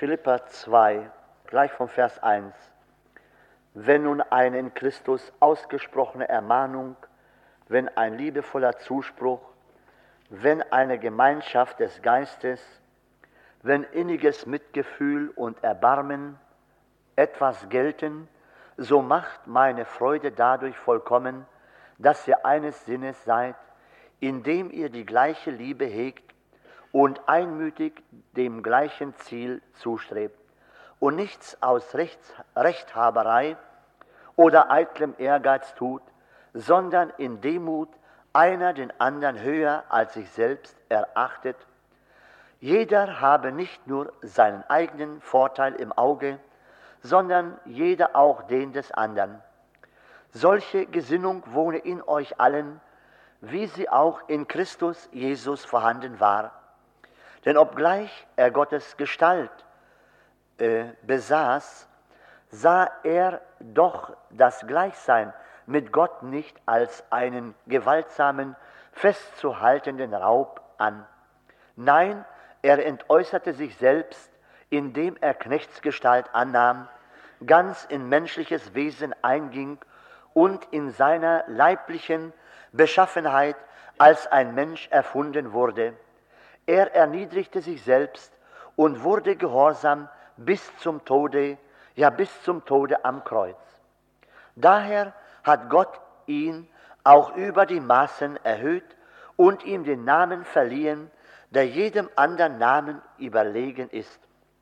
Philipper 2, gleich vom Vers 1. Wenn nun eine in Christus ausgesprochene Ermahnung, wenn ein liebevoller Zuspruch, wenn eine Gemeinschaft des Geistes, wenn inniges Mitgefühl und Erbarmen etwas gelten, so macht meine Freude dadurch vollkommen, dass ihr eines Sinnes seid, indem ihr die gleiche Liebe hegt und einmütig dem gleichen Ziel zustrebt und nichts aus Rechthaberei oder eitlem Ehrgeiz tut, sondern in Demut einer den anderen höher als sich selbst erachtet. Jeder habe nicht nur seinen eigenen Vorteil im Auge, sondern jeder auch den des anderen. Solche Gesinnung wohne in euch allen, wie sie auch in Christus Jesus vorhanden war. Denn obgleich er Gottes Gestalt besaß, sah er doch das Gleichsein mit Gott nicht als einen gewaltsamen, festzuhaltenden Raub an. Nein, er entäußerte sich selbst, indem er Knechtsgestalt annahm, ganz in menschliches Wesen einging und in seiner leiblichen Beschaffenheit als ein Mensch erfunden wurde. Er erniedrigte sich selbst und wurde gehorsam bis zum Tode, ja bis zum Tode am Kreuz. Daher hat Gott ihn auch über die Maßen erhöht und ihm den Namen verliehen, der jedem anderen Namen überlegen ist,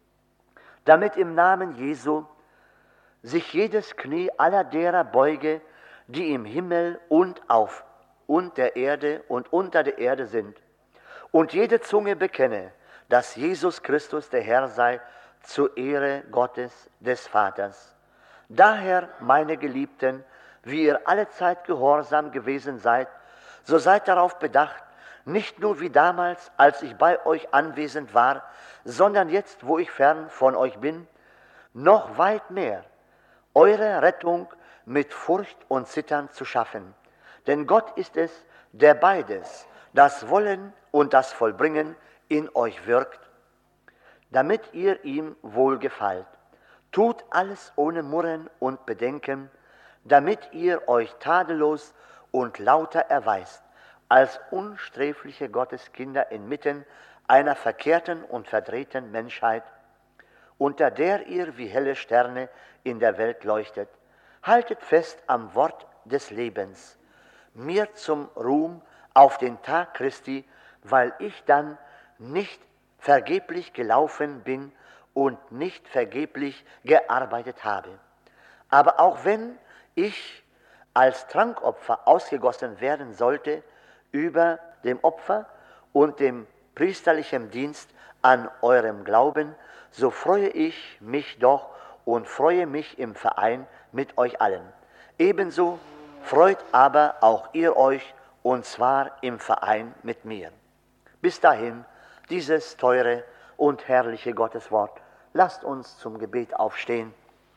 damit im Namen Jesu sich jedes Knie aller derer beuge, die im Himmel und auf und der Erde und unter der Erde sind, und jede Zunge bekenne, dass Jesus Christus der Herr sei, zur Ehre Gottes des Vaters. Daher, meine Geliebten, wie ihr allezeit gehorsam gewesen seid, so seid darauf bedacht, nicht nur wie damals, als ich bei euch anwesend war, sondern jetzt, wo ich fern von euch bin, noch weit mehr, eure Rettung mit Furcht und Zittern zu schaffen. Denn Gott ist es, der beides, das Wollen und das Vollbringen, in euch wirkt, damit ihr ihm wohlgefallt. Tut alles ohne Murren und Bedenken, damit ihr euch tadellos und lauter erweist, als unsträfliche Gotteskinder inmitten einer verkehrten und verdrehten Menschheit, unter der ihr wie helle Sterne in der Welt leuchtet. Haltet fest am Wort des Lebens, mir zum Ruhm auf den Tag Christi, weil ich dann nicht vergeblich gelaufen bin und nicht vergeblich gearbeitet habe. Aber auch wenn ich als Trankopfer ausgegossen werden sollte, über dem Opfer und dem priesterlichen Dienst an eurem Glauben, so freue ich mich doch und freue mich im Verein mit euch allen. Ebenso freut aber auch ihr euch, und zwar im Verein mit mir. Bis dahin, dieses teure und herrliche Gotteswort. Lasst uns zum Gebet aufstehen.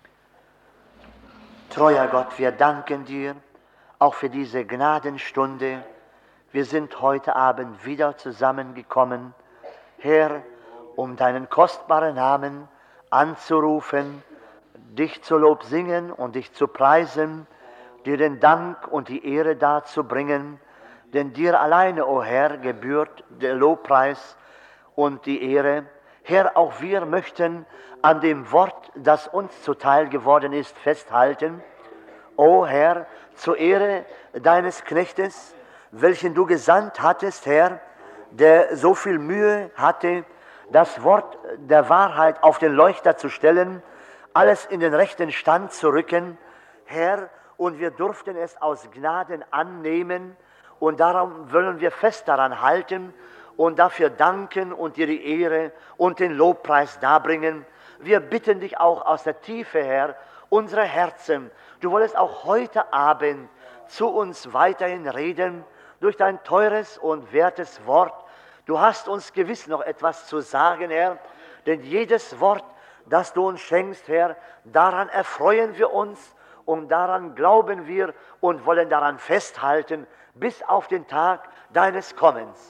Treuer Gott, wir danken dir auch für diese Gnadenstunde. Wir sind heute Abend wieder zusammengekommen, Herr, um deinen kostbaren Namen anzurufen, dich zu Lob singen und dich zu preisen, dir den Dank und die Ehre darzubringen, denn dir alleine, o Herr, gebührt der Lobpreis und die Ehre. Herr, auch wir möchten an dem Wort, das uns zuteil geworden ist, festhalten. O Herr, zur Ehre deines Knechtes, welchen du gesandt hattest, Herr, der so viel Mühe hatte, das Wort der Wahrheit auf den Leuchter zu stellen, alles in den rechten Stand zu rücken, Herr, und wir durften es aus Gnaden annehmen, und darum wollen wir fest daran halten und dafür danken und dir die Ehre und den Lobpreis darbringen. Wir bitten dich auch aus der Tiefe, Herr, unserer Herzen, du wolltest auch heute Abend zu uns weiterhin reden durch dein teures und wertes Wort. Du hast uns gewiss noch etwas zu sagen, Herr, denn jedes Wort, das du uns schenkst, Herr, daran erfreuen wir uns und daran glauben wir und wollen daran festhalten bis auf den Tag deines Kommens.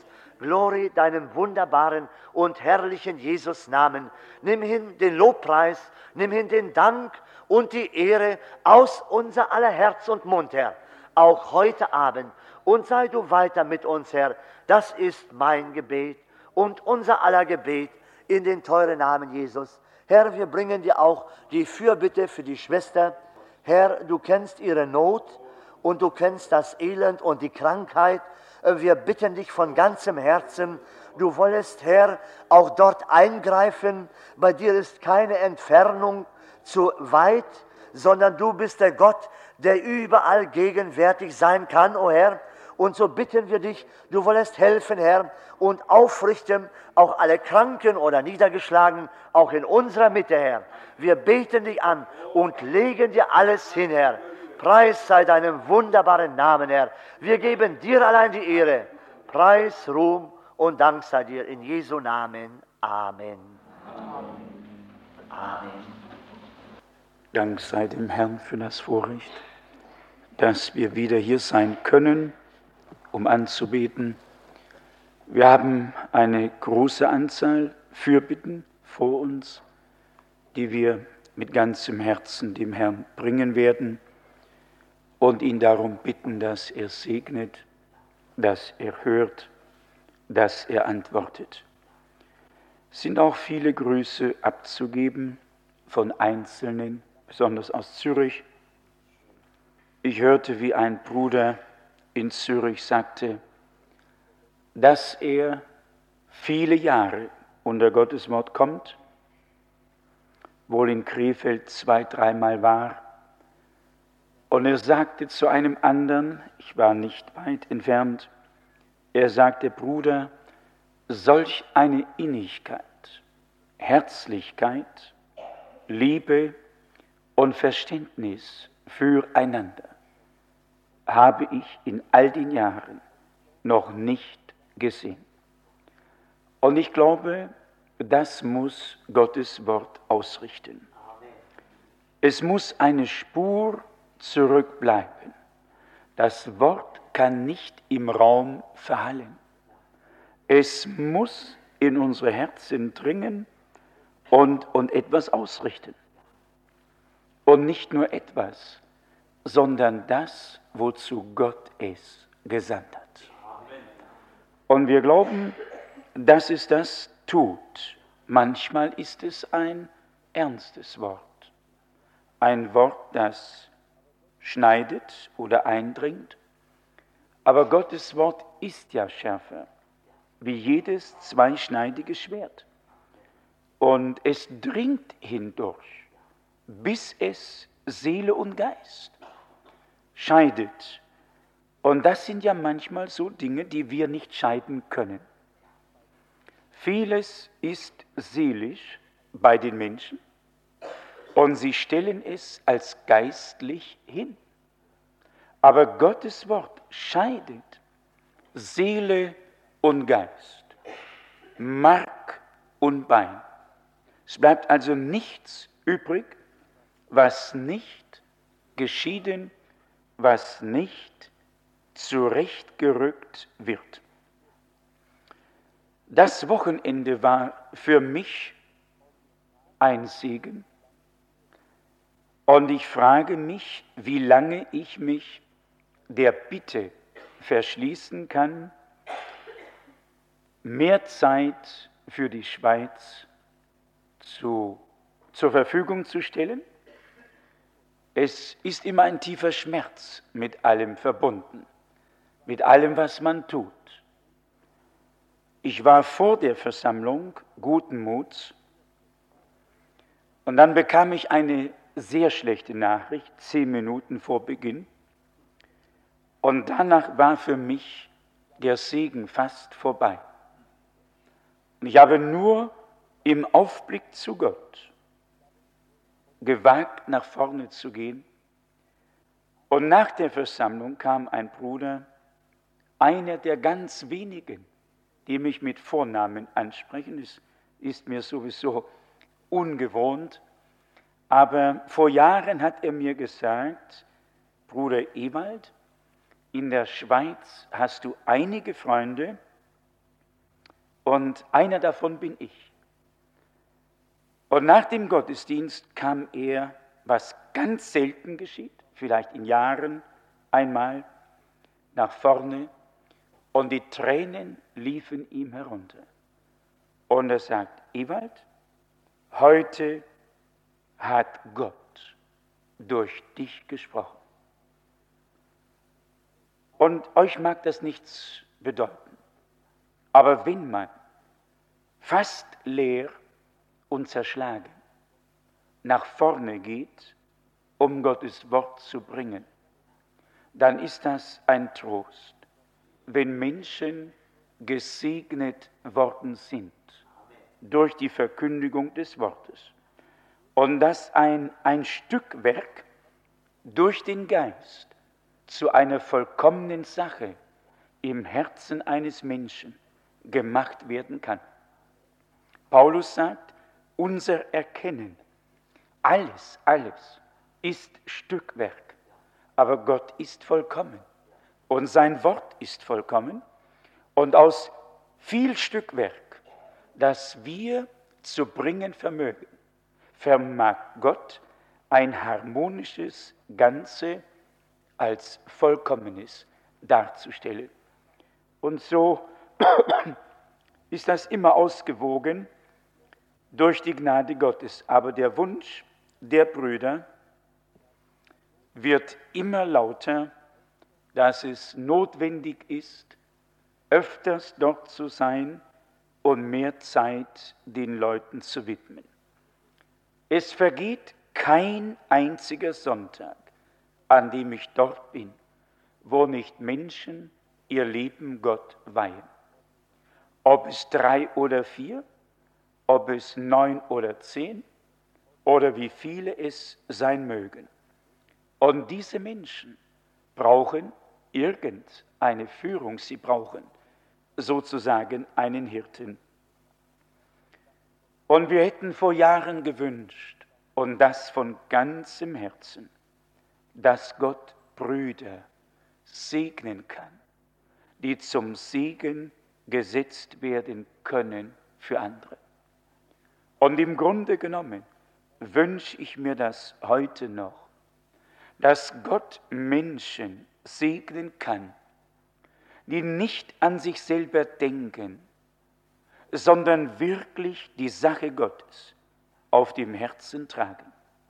Glory deinem wunderbaren und herrlichen Jesus-Namen. Nimm hin den Lobpreis, nimm hin den Dank und die Ehre aus unser aller Herz und Mund, Herr, auch heute Abend. Und sei du weiter mit uns, Herr. Das ist mein Gebet und unser aller Gebet in den teuren Namen Jesus. Herr, wir bringen dir auch die Fürbitte für die Schwester. Herr, du kennst ihre Not und du kennst das Elend und die Krankheit. Wir bitten dich von ganzem Herzen, du wollest, Herr, auch dort eingreifen. Bei dir ist keine Entfernung zu weit, sondern du bist der Gott, der überall gegenwärtig sein kann, o Herr. Und so bitten wir dich, du wollest helfen, Herr, und aufrichten auch alle Kranken oder Niedergeschlagenen, auch in unserer Mitte, Herr. Wir beten dich an und legen dir alles hin, Herr. Preis sei deinem wunderbaren Namen, Herr. Wir geben dir allein die Ehre. Preis, Ruhm und Dank sei dir in Jesu Namen. Amen. Amen. Dank sei dem Herrn für das Vorrecht, dass wir wieder hier sein können, um anzubeten. Wir haben eine große Anzahl Fürbitten vor uns, die wir mit ganzem Herzen dem Herrn bringen werden und ihn darum bitten, dass er segnet, dass er hört, dass er antwortet. Es sind auch viele Grüße abzugeben von Einzelnen, besonders aus Zürich. Ich hörte, wie ein Bruder in Zürich sagte, dass er viele Jahre unter Gottes Wort kommt, wohl in Krefeld 2-3 Mal war. Und er sagte zu einem anderen, ich war nicht weit entfernt, er sagte, Bruder, solch eine Innigkeit, Herzlichkeit, Liebe und Verständnis füreinander habe ich in all den Jahren noch nicht gesehen. Und ich glaube, das muss Gottes Wort ausrichten. Es muss eine Spur zurückbleiben. Das Wort kann nicht im Raum verhallen. Es muss in unsere Herzen dringen und etwas ausrichten. Und nicht nur etwas, sondern das, wozu Gott es gesandt hat. Und wir glauben, dass es das tut. Manchmal ist es ein ernstes Wort. Ein Wort, das schneidet oder eindringt. Aber Gottes Wort ist ja schärfer, wie jedes zweischneidige Schwert. Und es dringt hindurch, bis es Seele und Geist scheidet. Und das sind ja manchmal so Dinge, die wir nicht scheiden können. Vieles ist seelisch bei den Menschen und sie stellen es als geistlich hin. Aber Gottes Wort scheidet Seele und Geist, Mark und Bein. Es bleibt also nichts übrig, was nicht geschieden, was nicht zurechtgerückt wird. Das Wochenende war für mich ein Segen und ich frage mich, wie lange ich mich der Bitte verschließen kann, mehr Zeit für die Schweiz zur Verfügung zu stellen. Es ist immer ein tiefer Schmerz mit allem verbunden, mit allem, was man tut. Ich war vor der Versammlung guten Muts und dann bekam ich eine sehr schlechte Nachricht, 10 Minuten vor Beginn. Und danach war für mich der Segen fast vorbei. Und ich habe nur im Aufblick zu Gott gewagt, nach vorne zu gehen. Und nach der Versammlung kam ein Bruder, einer der ganz wenigen, die mich mit Vornamen ansprechen. Es ist mir sowieso ungewohnt. Aber vor Jahren hat er mir gesagt, Bruder Ewald, in der Schweiz hast du einige Freunde, Und einer davon bin ich. Und nach dem Gottesdienst kam er, was ganz selten geschieht, vielleicht in Jahren einmal, nach vorne, und die Tränen liefen ihm herunter. Und er sagt: Ewald, heute hat Gott durch dich gesprochen. Und euch mag das nichts bedeuten, aber wenn man fast leer und zerschlagen nach vorne geht, um Gottes Wort zu bringen, dann ist das ein Trost, wenn Menschen gesegnet worden sind durch die Verkündigung des Wortes. Und dass ein Stückwerk durch den Geist zu einer vollkommenen Sache im Herzen eines Menschen gemacht werden kann. Paulus sagt, unser Erkennen, alles ist Stückwerk, aber Gott ist vollkommen und sein Wort ist vollkommen, und aus viel Stückwerk, das wir zu bringen vermögen, vermag Gott ein harmonisches Ganze als Vollkommenes darzustellen. Und so ist das immer ausgewogen durch die Gnade Gottes. Aber der Wunsch der Brüder wird immer lauter, dass es notwendig ist, öfters dort zu sein und mehr Zeit den Leuten zu widmen. Es vergeht kein einziger Sonntag, an dem ich dort bin, wo nicht Menschen ihr Leben Gott weihen. Ob es 3 oder 4, ob es 9 oder 10 oder wie viele es sein mögen. Und diese Menschen brauchen irgendeine Führung, sie brauchen sozusagen einen Hirten. Und wir hätten vor Jahren gewünscht, und das von ganzem Herzen, dass Gott Brüder segnen kann, die zum Segen gesetzt werden können für andere. Und im Grunde genommen wünsche ich mir das heute noch, dass Gott Menschen segnen kann, die nicht an sich selber denken, sondern wirklich die Sache Gottes auf dem Herzen tragen.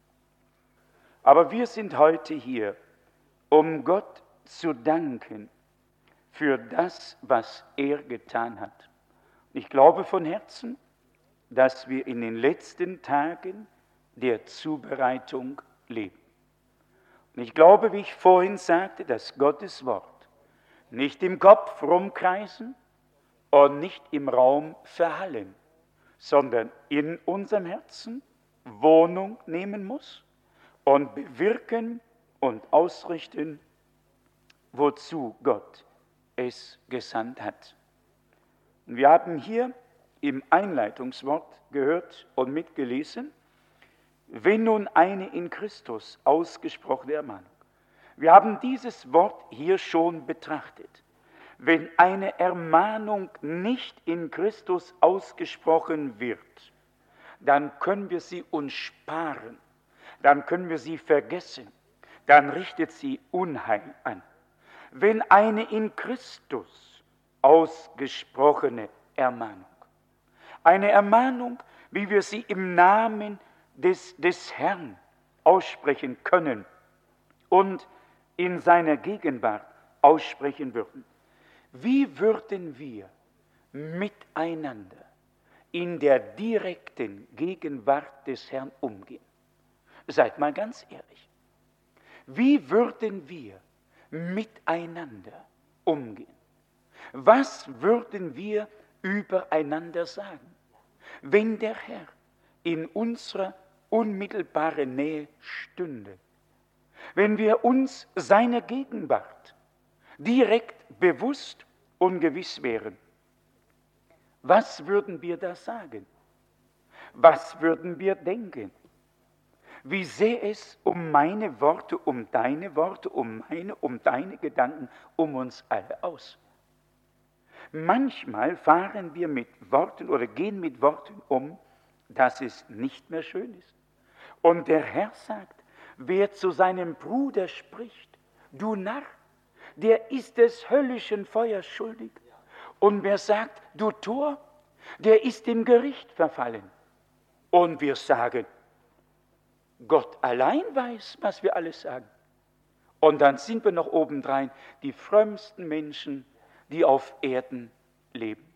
Aber wir sind heute hier, um Gott zu danken für das, was er getan hat. Ich glaube von Herzen, dass wir in den letzten Tagen der Zubereitung leben. Und ich glaube, wie ich vorhin sagte, dass Gottes Wort nicht im Kopf rumkreisen und nicht im Raum verhallen, sondern in unserem Herzen Wohnung nehmen muss und bewirken und ausrichten, wozu Gott es gesandt hat. Und wir haben hier im Einleitungswort gehört und mitgelesen, wenn nun eine in Christus ausgesprochene Ermahnung. Wir haben dieses Wort hier schon betrachtet. Wenn eine Ermahnung nicht in Christus ausgesprochen wird, dann können wir sie uns sparen, dann können wir sie vergessen, dann richtet sie Unheil an. Wenn eine in Christus ausgesprochene Ermahnung, eine Ermahnung, wie wir sie im Namen des Herrn aussprechen können und in seiner Gegenwart aussprechen würden, wie würden wir miteinander in der direkten Gegenwart des Herrn umgehen? Seid mal ganz ehrlich. Wie würden wir miteinander umgehen? Was würden wir übereinander sagen, wenn der Herr in unserer unmittelbaren Nähe stünde? Wenn wir uns seiner Gegenwart direkt bewusst und gewiss wären, was würden wir da sagen? Was würden wir denken? Wie sähe es um meine Worte, um deine Worte, um meine, um deine Gedanken, um uns alle aus? Manchmal fahren wir mit Worten oder gehen mit Worten um, dass es nicht mehr schön ist. Und der Herr sagt, wer zu seinem Bruder spricht, du Narr, der ist des höllischen Feuers schuldig. Und wer sagt, du Tor, der ist dem Gericht verfallen. Und wir sagen, Gott allein weiß, was wir alles sagen. Und dann sind wir noch obendrein die frömmsten Menschen, die auf Erden leben.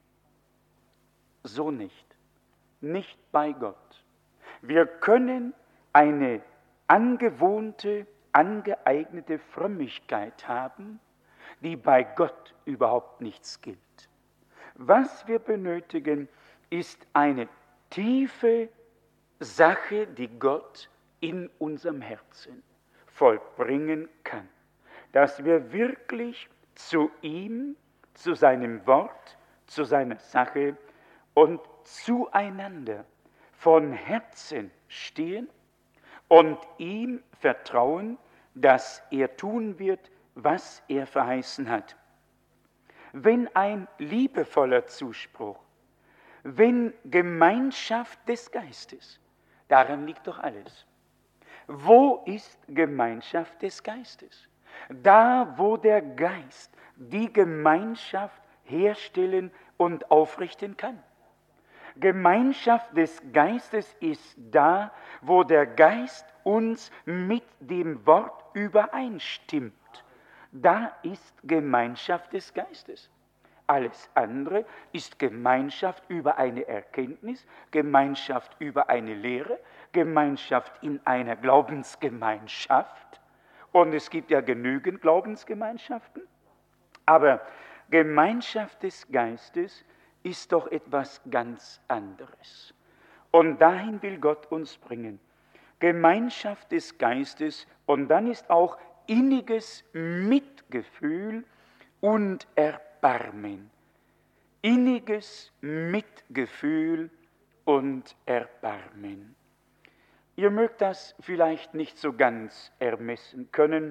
So nicht. Nicht bei Gott. Wir können eine angewohnte, angeeignete Frömmigkeit haben, die bei Gott überhaupt nichts gilt. Was wir benötigen, ist eine tiefe Sache, die Gott in unserem Herzen vollbringen kann. Dass wir wirklich zu ihm, zu seinem Wort, zu seiner Sache und zueinander von Herzen stehen und ihm vertrauen, dass er tun wird, was er verheißen hat. Wenn ein liebevoller Zuspruch, wenn Gemeinschaft des Geistes, daran liegt doch alles. Wo ist Gemeinschaft des Geistes? Da, wo der Geist die Gemeinschaft herstellen und aufrichten kann. Gemeinschaft des Geistes ist da, wo der Geist uns mit dem Wort übereinstimmt. Da ist Gemeinschaft des Geistes. Alles andere ist Gemeinschaft über eine Erkenntnis, Gemeinschaft über eine Lehre, Gemeinschaft in einer Glaubensgemeinschaft. Und es gibt ja genügend Glaubensgemeinschaften. Aber Gemeinschaft des Geistes ist doch etwas ganz anderes. Und dahin will Gott uns bringen. Gemeinschaft des Geistes, und dann ist auch inniges Mitgefühl und Erbarmen. Inniges Mitgefühl und Erbarmen. Ihr mögt das vielleicht nicht so ganz ermessen können,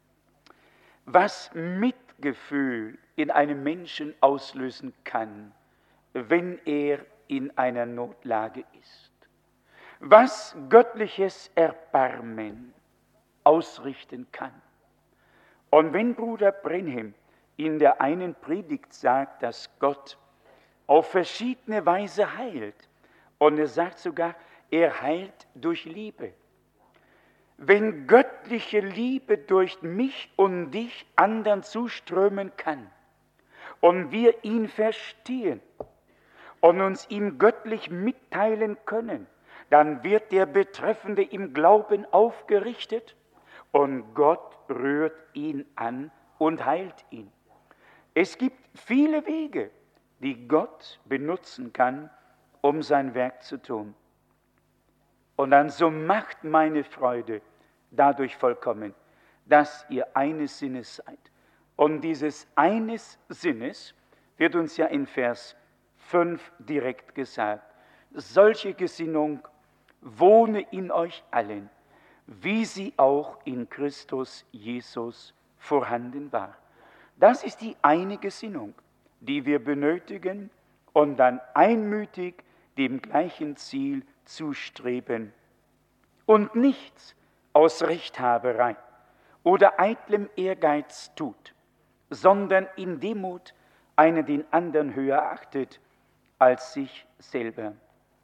was Mitgefühl in einem Menschen auslösen kann, wenn er in einer Notlage ist. Was göttliches Erbarmen ausrichten kann. Und wenn Bruder Brenhem in der einen Predigt sagt, dass Gott auf verschiedene Weise heilt, und er sagt sogar, er heilt durch Liebe. Wenn göttliche Liebe durch mich und dich anderen zuströmen kann und wir ihn verstehen und uns ihm göttlich mitteilen können, dann wird der Betreffende im Glauben aufgerichtet und Gott rührt ihn an und heilt ihn. Es gibt viele Wege, die Gott benutzen kann, um sein Werk zu tun. Und dann so macht meine Freude dadurch vollkommen, dass ihr eines Sinnes seid. Und dieses eines Sinnes wird uns ja in Vers 5 direkt gesagt. Solche Gesinnung wohne in euch allen, wie sie auch in Christus Jesus vorhanden war. Das ist die eine Gesinnung, die wir benötigen und dann einmütig dem gleichen Ziel zustreben und nichts aus Rechthaberei oder eitlem Ehrgeiz tut, sondern in Demut einer den anderen höher achtet als sich selber.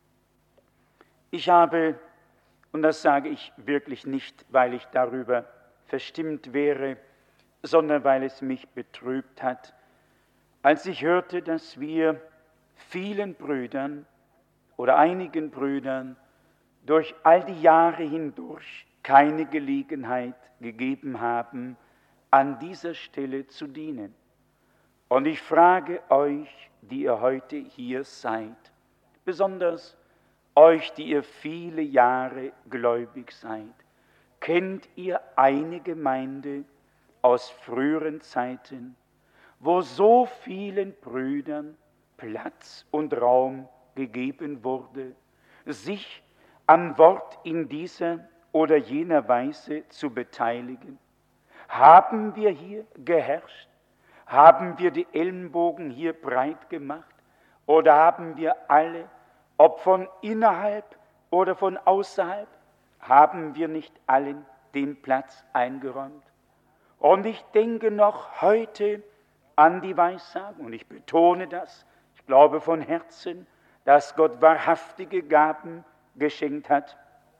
Ich habe, und das sage ich wirklich nicht, weil ich darüber verstimmt wäre, sondern weil es mich betrübt hat, als ich hörte, dass wir vielen Brüdern oder einigen Brüdern durch all die Jahre hindurch keine Gelegenheit gegeben haben, an dieser Stelle zu dienen. Und ich frage euch, die ihr heute hier seid, besonders euch, die ihr viele Jahre gläubig seid, kennt ihr eine Gemeinde aus früheren Zeiten, wo so vielen Brüdern Platz und Raum gegeben wurde, sich am Wort in dieser oder jener Weise zu beteiligen? Haben wir hier geherrscht? Haben wir die Ellenbogen hier breit gemacht oder haben wir alle, ob von innerhalb oder von außerhalb, haben wir nicht allen den Platz eingeräumt? Und ich denke noch heute an die Weissagung, und ich betone das, ich glaube von Herzen, dass Gott wahrhaftige Gaben geschenkt hat.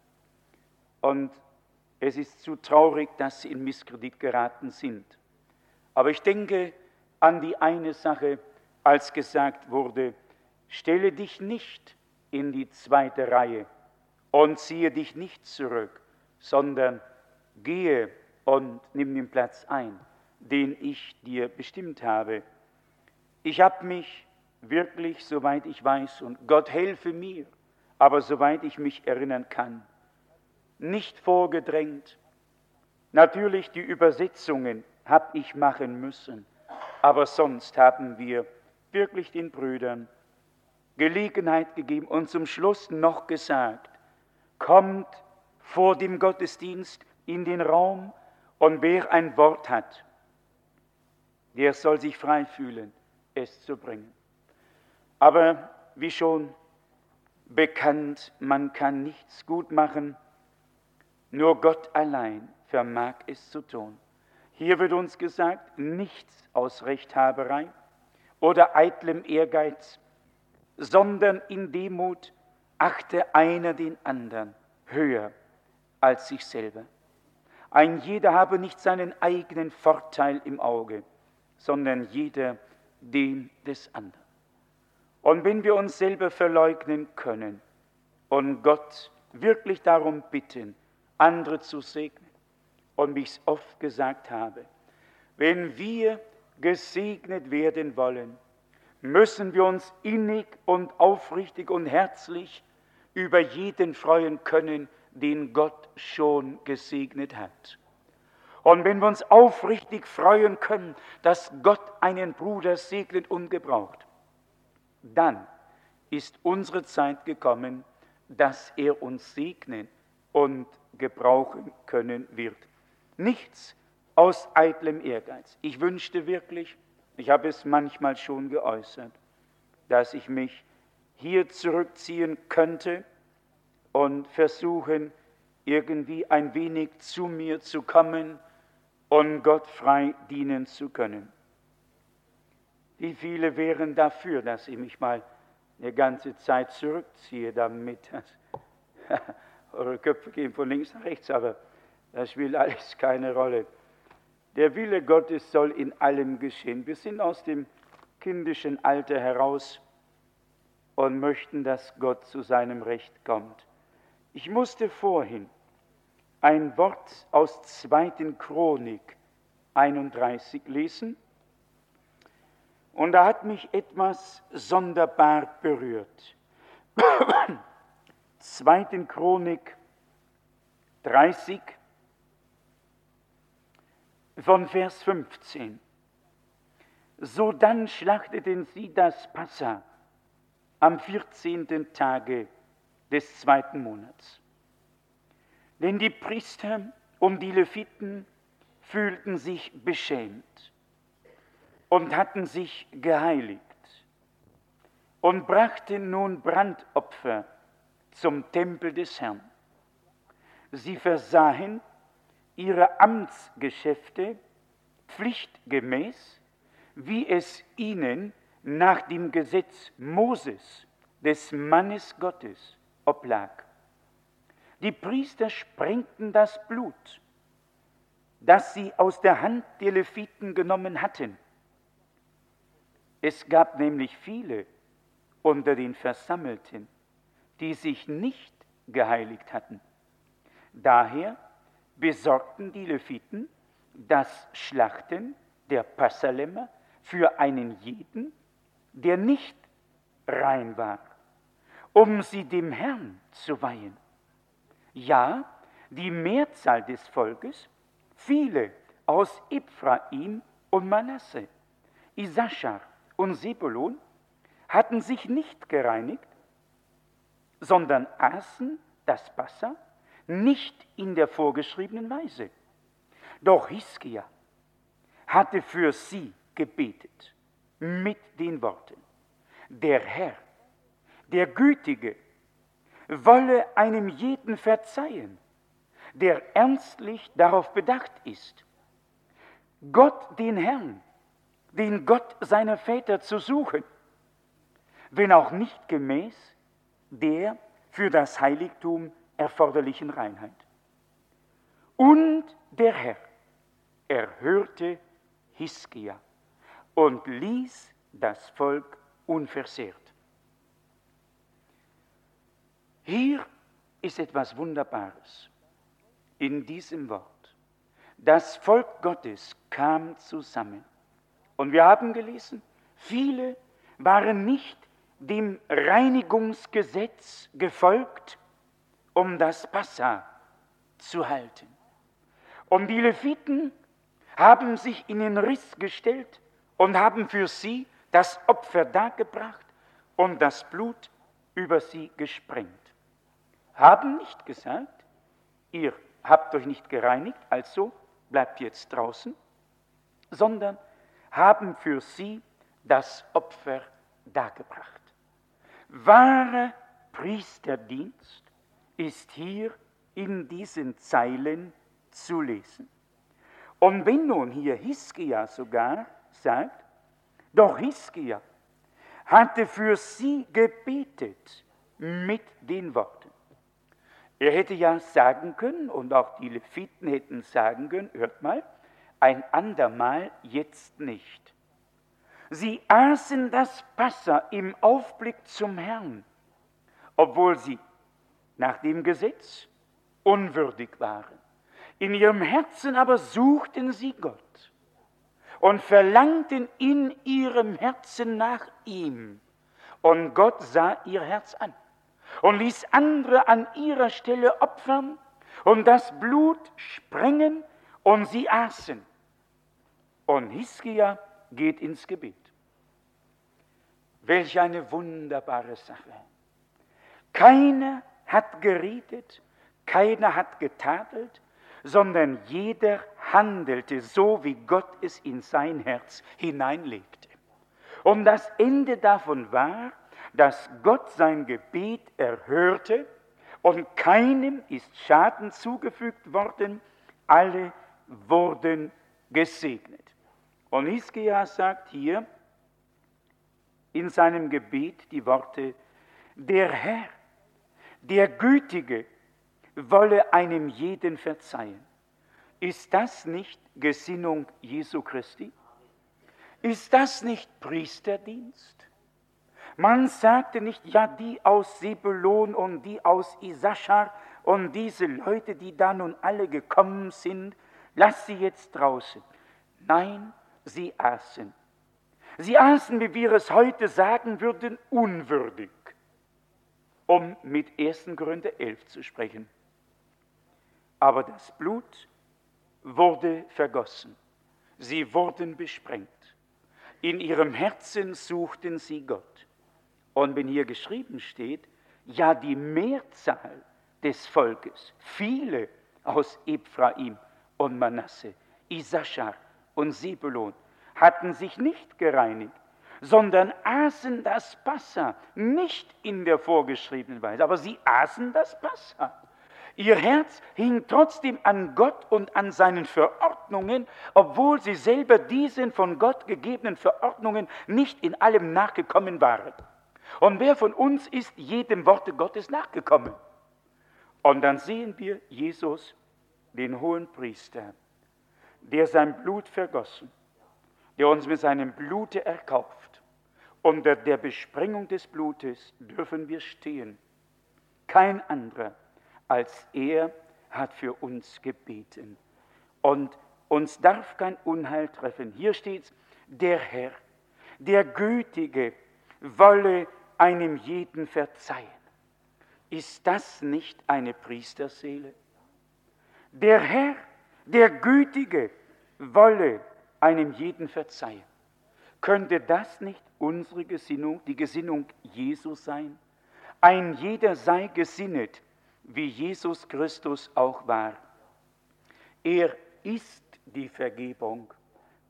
Und es ist zu traurig, dass sie in Misskredit geraten sind. Aber ich denke an die eine Sache, als gesagt wurde, stelle dich nicht in die zweite Reihe und ziehe dich nicht zurück, sondern gehe und nimm den Platz ein, den ich dir bestimmt habe. Ich habe mich wirklich, soweit ich weiß, und Gott helfe mir, aber soweit ich mich erinnern kann, nicht vorgedrängt. Natürlich, die Übersetzungen habe ich machen müssen, aber sonst haben wir wirklich den Brüdern Gelegenheit gegeben und zum Schluss noch gesagt, kommt vor dem Gottesdienst in den Raum und wer ein Wort hat, der soll sich frei fühlen, es zu bringen. Aber wie schon bekannt, man kann nichts gut machen, nur Gott allein vermag es zu tun. Hier wird uns gesagt, nichts aus Rechthaberei oder eitlem Ehrgeiz, sondern in Demut achte einer den anderen höher als sich selber. Ein jeder habe nicht seinen eigenen Vorteil im Auge, sondern jeder den des anderen. Und wenn wir uns selber verleugnen können und Gott wirklich darum bitten, andere zu segnen, und wie ich es oft gesagt habe, wenn wir gesegnet werden wollen, müssen wir uns innig und aufrichtig und herzlich über jeden freuen können, den Gott schon gesegnet hat. Und wenn wir uns aufrichtig freuen können, dass Gott einen Bruder segnet und gebraucht, dann ist unsere Zeit gekommen, dass er uns segnen und gebrauchen können wird. Nichts aus eitlem Ehrgeiz. Ich wünschte wirklich, ich habe es manchmal schon geäußert, dass ich mich hier zurückziehen könnte und versuchen, irgendwie ein wenig zu mir zu kommen und Gott frei dienen zu können. Wie viele wären dafür, dass ich mich mal eine ganze Zeit zurückziehe, damit eure Köpfe gehen von links nach rechts, aber das spielt alles keine Rolle. Der Wille Gottes soll in allem geschehen. Wir sind aus dem kindischen Alter heraus und möchten, dass Gott zu seinem Recht kommt. Ich musste vorhin ein Wort aus 2. Chronik 31 lesen und da hat mich etwas sonderbar berührt. 2. Chronik 30 von Vers 15. Sodann schlachteten sie das Passa am 14. Tage des 2. Monats. Denn die Priester und die Leviten fühlten sich beschämt und hatten sich geheiligt und brachten nun Brandopfer zum Tempel des Herrn. Sie versahen ihre Amtsgeschäfte pflichtgemäß, wie es ihnen nach dem Gesetz Moses, des Mannes Gottes, oblag. Die Priester sprengten das Blut, das sie aus der Hand der Leviten genommen hatten. Es gab nämlich viele unter den Versammelten, die sich nicht geheiligt hatten. Daher besorgten die Leviten das Schlachten der Passalämmer für einen jeden, der nicht rein war, um sie dem Herrn zu weihen. Ja, die Mehrzahl des Volkes, viele aus Ephraim und Manasse, Issachar und Sebulon, hatten sich nicht gereinigt, sondern aßen das Passa nicht in der vorgeschriebenen Weise. Doch Hiskia hatte für sie gebetet mit den Worten: Der Herr, der Gütige, wolle einem jeden verzeihen, der ernstlich darauf bedacht ist, Gott den Herrn, den Gott seiner Väter zu suchen, wenn auch nicht gemäß der für das Heiligtum erforderlichen Reinheit. Und der Herr erhörte Hiskia und ließ das Volk unversehrt. Hier ist etwas Wunderbares in diesem Wort. Das Volk Gottes kam zusammen. Und wir haben gelesen, viele waren nicht dem Reinigungsgesetz gefolgt, um das Passa zu halten. Und die Leviten haben sich in den Riss gestellt und haben für sie das Opfer dargebracht und das Blut über sie gesprengt. Haben nicht gesagt, ihr habt euch nicht gereinigt, also bleibt jetzt draußen, sondern haben für sie das Opfer dargebracht. Wahrer Priesterdienst ist hier in diesen Zeilen zu lesen. Und wenn nun hier Hiskia sogar sagt, doch Hiskia hatte für sie gebetet mit den Worten. Er hätte ja sagen können, und auch die Leviten hätten sagen können, hört mal, ein andermal jetzt nicht. Sie aßen das Passa im Aufblick zum Herrn, obwohl sie nach dem Gesetz unwürdig waren. In ihrem Herzen aber suchten sie Gott und verlangten in ihrem Herzen nach ihm. Und Gott sah ihr Herz an und ließ andere an ihrer Stelle opfern und das Blut sprengen, und sie aßen. Und Hiskia geht ins Gebet. Welch eine wunderbare Sache. Keiner hat geredet, keiner hat getadelt, sondern jeder handelte so, wie Gott es in sein Herz hineinlegte. Und das Ende davon war, dass Gott sein Gebet erhörte und keinem ist Schaden zugefügt worden, alle wurden gesegnet. Und Hiskia sagt hier in seinem Gebet die Worte: Der Herr, der Gütige, wolle einem jeden verzeihen. Ist das nicht Gesinnung Jesu Christi? Ist das nicht Priesterdienst? Man sagte nicht, ja, die aus Sebulon und die aus Issachar und diese Leute, die da nun alle gekommen sind, lass sie jetzt draußen. Nein, sie aßen. Sie aßen, wie wir es heute sagen würden, unwürdig, um mit 1. Korinther 11 zu sprechen. Aber das Blut wurde vergossen. Sie wurden besprengt. In ihrem Herzen suchten sie Gott. Und wenn hier geschrieben steht, ja, die Mehrzahl des Volkes, viele aus Ephraim und Manasse, Issachar und Sebulon, hatten sich nicht gereinigt, sondern aßen das Passa, nicht in der vorgeschriebenen Weise, aber sie aßen das Passa. Ihr Herz hing trotzdem an Gott und an seinen Verordnungen, obwohl sie selber diesen von Gott gegebenen Verordnungen nicht in allem nachgekommen waren. Und wer von uns ist jedem Worte Gottes nachgekommen? Und dann sehen wir Jesus, den Hohenpriester, der sein Blut vergossen, der uns mit seinem Blute erkauft. Unter der Besprengung des Blutes dürfen wir stehen. Kein anderer als er hat für uns gebeten. Und uns darf kein Unheil treffen. Hier steht: Der Herr, der Gütige, wolle einem jeden verzeihen. Ist das nicht eine Priesterseele? Der Herr, der Gütige, wolle einem jeden verzeihen. Könnte das nicht unsere Gesinnung, die Gesinnung Jesu sein? Ein jeder sei gesinnet, wie Jesus Christus auch war. Er ist die Vergebung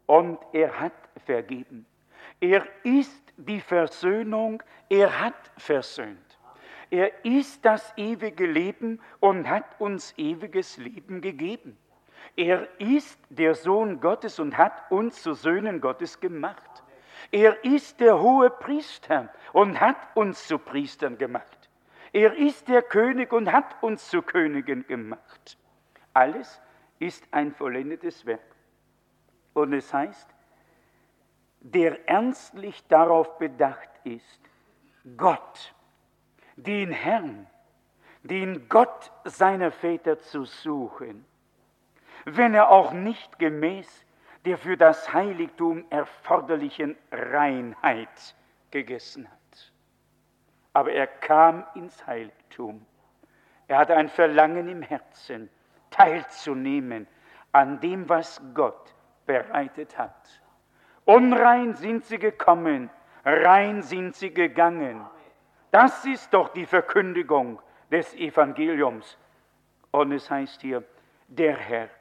und er hat vergeben. Er ist die Versöhnung, er hat versöhnt. Er ist das ewige Leben und hat uns ewiges Leben gegeben. Er ist der Sohn Gottes und hat uns zu Söhnen Gottes gemacht. Er ist der hohe Priester und hat uns zu Priestern gemacht. Er ist der König und hat uns zu Königen gemacht. Alles ist ein vollendetes Werk. Und es heißt, der ernstlich darauf bedacht ist, Gott, den Herrn, den Gott seiner Väter zu suchen, wenn er auch nicht gemäß der für das Heiligtum erforderlichen Reinheit gegessen hat. Aber er kam ins Heiligtum. Er hatte ein Verlangen im Herzen, teilzunehmen an dem, was Gott bereitet hat. Unrein sind sie gekommen, rein sind sie gegangen. Das ist doch die Verkündigung des Evangeliums. Und es heißt hier, der Herr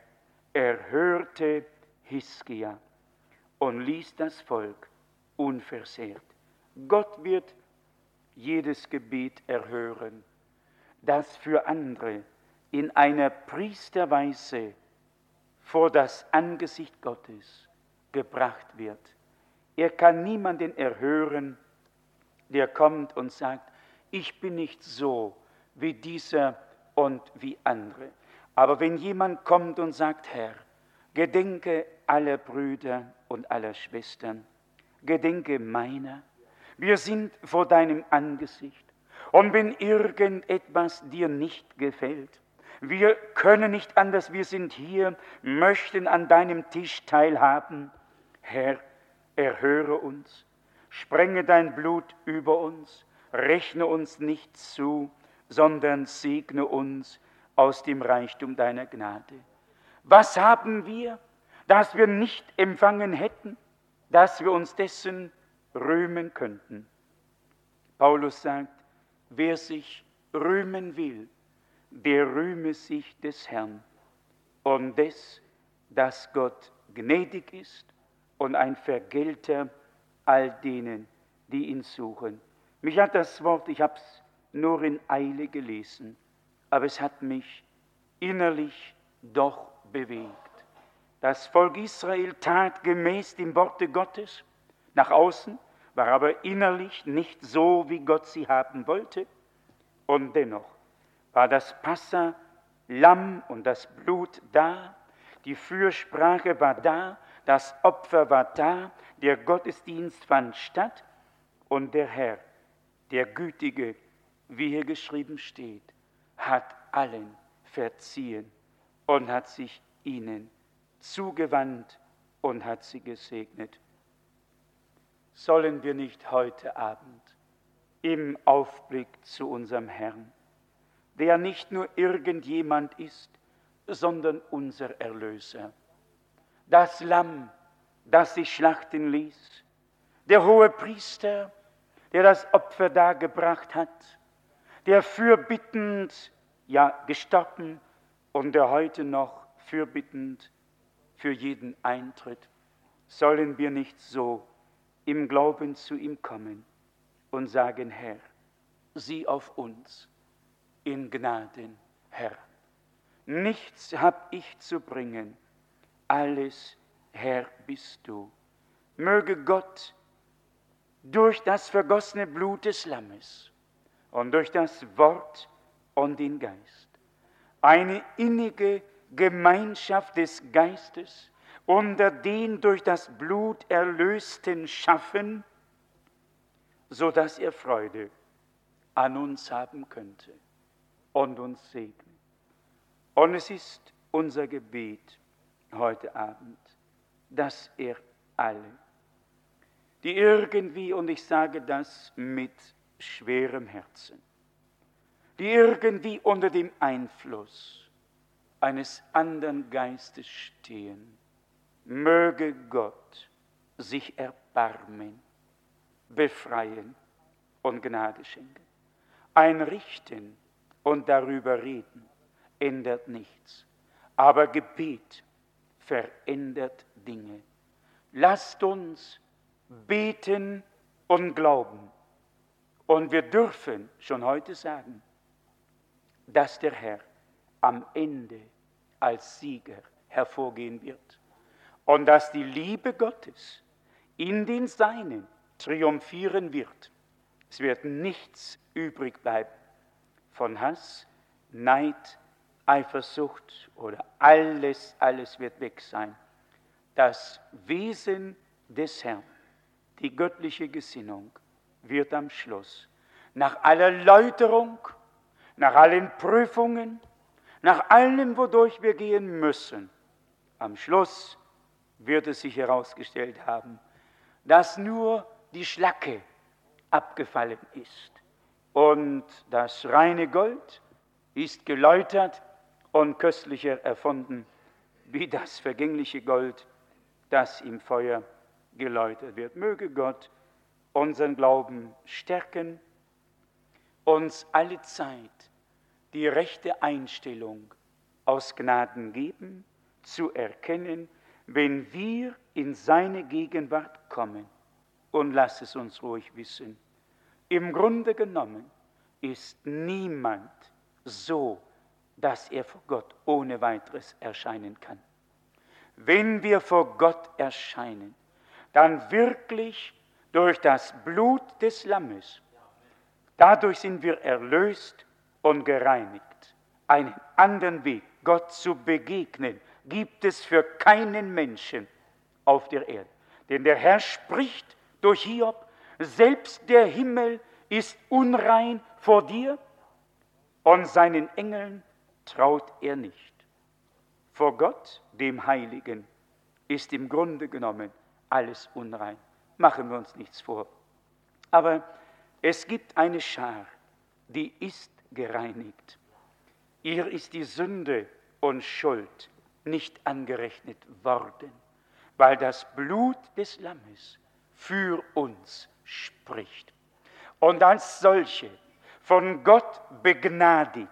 erhörte Hiskia und ließ das Volk unversehrt. Gott wird jedes Gebet erhören, das für andere in einer Priesterweise vor das Angesicht Gottes gebracht wird. Er kann niemanden erhören, der kommt und sagt, ich bin nicht so wie dieser und wie andere. Aber wenn jemand kommt und sagt, Herr, gedenke aller Brüder und aller Schwestern, gedenke meiner, wir sind vor deinem Angesicht. Und wenn irgendetwas dir nicht gefällt, wir können nicht anders, wir sind hier, möchten an deinem Tisch teilhaben. Herr, erhöre uns, sprenge dein Blut über uns, rechne uns nicht zu, sondern segne uns aus dem Reichtum deiner Gnade. Was haben wir, das wir nicht empfangen hätten, dass wir uns dessen rühmen könnten? Paulus sagt, wer sich rühmen will, der rühme sich des Herrn und des, dass Gott gnädig ist und ein Vergelter all denen, die ihn suchen. Mich hat das Wort, ich habe es nur in Eile gelesen, aber es hat mich innerlich doch bewegt. Das Volk Israel tat gemäß dem Worte Gottes, nach außen, war aber innerlich nicht so, wie Gott sie haben wollte. Und dennoch war das Passa-Lamm und das Blut da, die Fürsprache war da, das Opfer war da, der Gottesdienst fand statt und der Herr, der Gütige, wie hier geschrieben steht, hat allen verziehen und hat sich ihnen zugewandt und hat sie gesegnet. Sollen wir nicht heute Abend im Aufblick zu unserem Herrn, der nicht nur irgendjemand ist, sondern unser Erlöser, das Lamm, das sich schlachten ließ, der hohe Priester, der das Opfer dargebracht hat, der fürbittend, ja gestorben und der heute noch fürbittend für jeden eintritt, sollen wir nicht so im Glauben zu ihm kommen und sagen, Herr, sieh auf uns in Gnaden, Herr. Nichts hab ich zu bringen, alles, Herr, bist du. Möge Gott durch das vergossene Blut des Lammes und durch das Wort und den Geist eine innige Gemeinschaft des Geistes unter den durch das Blut Erlösten schaffen, sodass er Freude an uns haben könnte und uns segnen. Und es ist unser Gebet heute Abend, dass er alle, die irgendwie, und ich sage das mit schwerem Herzen, die irgendwie unter dem Einfluss eines anderen Geistes stehen, möge Gott sich erbarmen, befreien und Gnade schenken. Einrichten und darüber reden ändert nichts, aber Gebet verändert Dinge. lasst uns beten und glauben. Und wir dürfen schon heute sagen, dass der Herr am Ende als Sieger hervorgehen wird und dass die Liebe Gottes in den Seinen triumphieren wird. Es wird nichts übrig bleiben von Hass, Neid, Eifersucht oder alles wird weg sein. Das Wesen des Herrn, die göttliche Gesinnung, wird am Schluss, nach aller Läuterung, nach allen Prüfungen, nach allem, wodurch wir gehen müssen, am Schluss wird es sich herausgestellt haben, dass nur die Schlacke abgefallen ist. Und das reine Gold ist geläutert und köstlicher erfunden, wie das vergängliche Gold, das im Feuer geläutert wird. Möge Gott unseren Glauben stärken, uns alle Zeit die rechte Einstellung aus Gnaden geben, zu erkennen, wenn wir in seine Gegenwart kommen. Und lass es uns ruhig wissen, im Grunde genommen ist niemand so, dass er vor Gott ohne weiteres erscheinen kann. Wenn wir vor Gott erscheinen, dann wirklich durch das Blut des Lammes. Dadurch sind wir erlöst und gereinigt. Einen anderen Weg, Gott zu begegnen, gibt es für keinen Menschen auf der Erde. Denn der Herr spricht durch Hiob, selbst der Himmel ist unrein vor dir und seinen Engeln traut er nicht. Vor Gott, dem Heiligen, ist im Grunde genommen alles unrein. Machen wir uns nichts vor. Aber es gibt eine Schar, die ist gereinigt. Ihr ist die Sünde und Schuld nicht angerechnet worden, weil das Blut des Lammes für uns spricht. Und als solche von Gott begnadigt,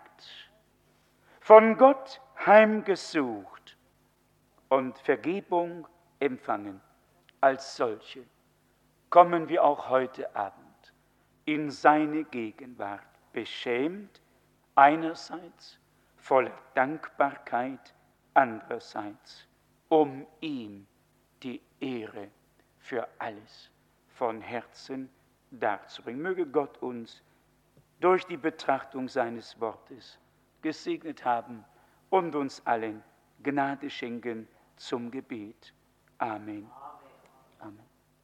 von Gott heimgesucht und Vergebung empfangen, als solche kommen wir auch heute Abend in seine Gegenwart, beschämt einerseits, voller Dankbarkeit andererseits, um ihm die Ehre für alles von Herzen darzubringen. Möge Gott uns durch die Betrachtung seines Wortes gesegnet haben und uns allen Gnade schenken zum Gebet. Amen. Amen.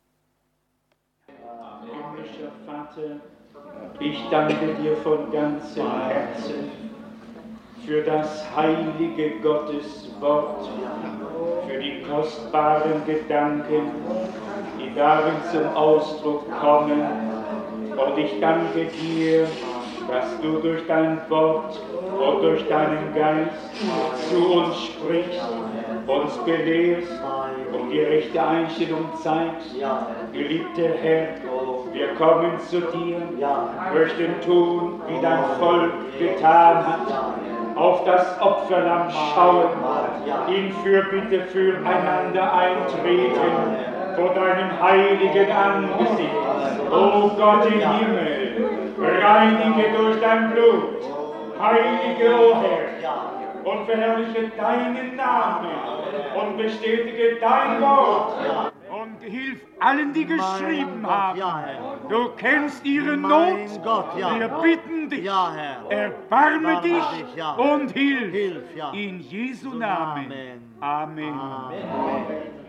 Himmlischer Vater, ich danke dir von ganzem Herzen für das heilige Gotteswort, für die kostbaren Gedanken, die darin zum Ausdruck kommen. Und ich danke dir, dass du durch dein Wort und durch deinen Geist zu uns sprichst, uns belehrst und die rechte Einstellung zeigst. Geliebter Herr, wir kommen zu dir, möchten tun, wie dein Volk getan hat, auf das Opferlamm schauen, in Fürbitte füreinander eintreten, vor deinem heiligen Angesicht. O Gott im Himmel, reinige durch dein Blut, heilige, o Herr, und verherrliche deinen Namen und bestätige dein Wort. Und hilf allen, die geschrieben haben. Du kennst ihre Not. Wir bitten dich, erbarme dich und hilf. In Jesu Namen. Amen.